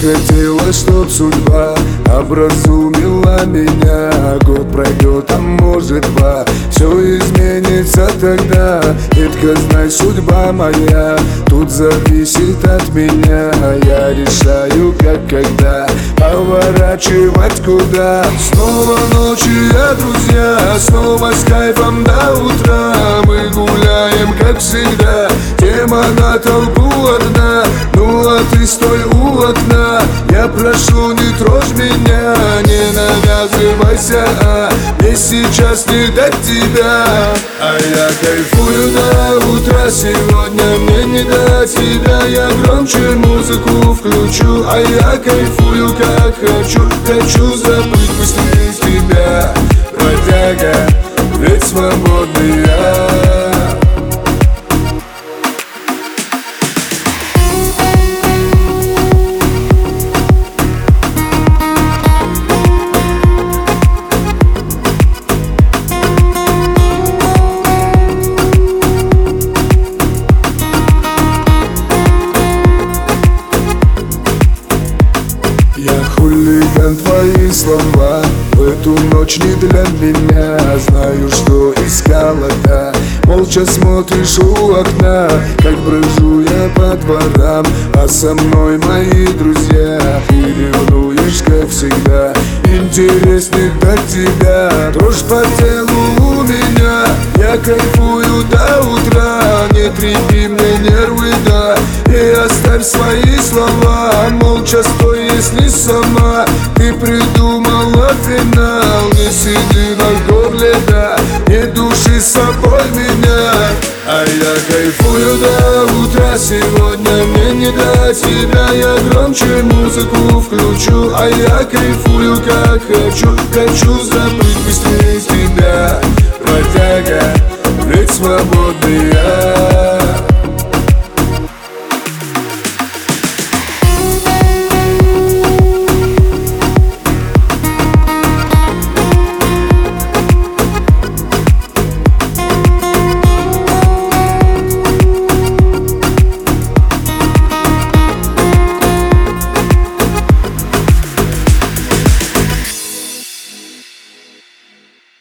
хотела, чтоб судьба образумила меня. Год пройдет, а может два, все изменится тогда. Детка, знай, судьба моя тут зависит от меня. Я решаю, как, когда поворачивать куда. Снова ночи, друзья, снова с кайфом до утра. Мы гуляем, как всегда, тема на толпу одна. Ну а ты стой у окна, я прошу, не трожь меня, не навязывайся, мне сейчас не до тебя. А я кайфую до утра, сегодня мне не до тебя. Я громче музыку включу, а я кайфую как хочу. Хочу забыть быстрее тебя, бродяга, ведь свободный я. Я хулиган, твои слова в эту ночь не для меня. Знаю, что искала, да, молча смотришь у окна, как брожу я по дворам, а со мной мои друзья. Ты ревнуешь, как всегда, интересней до тебя. Дрожь по телу у меня, я кайфую до утра. Не трепи мне нервы, да, и оставь свои слова. Молча стой, если сама ты придумала финал. Не сиди на горле, да, не души с собой меня. А я кайфую до утра, сегодня мне не до тебя. Я громче музыку включу, а я кайфую как хочу. Хочу забыть быстрее тебя, бродяга, ведь свободный я.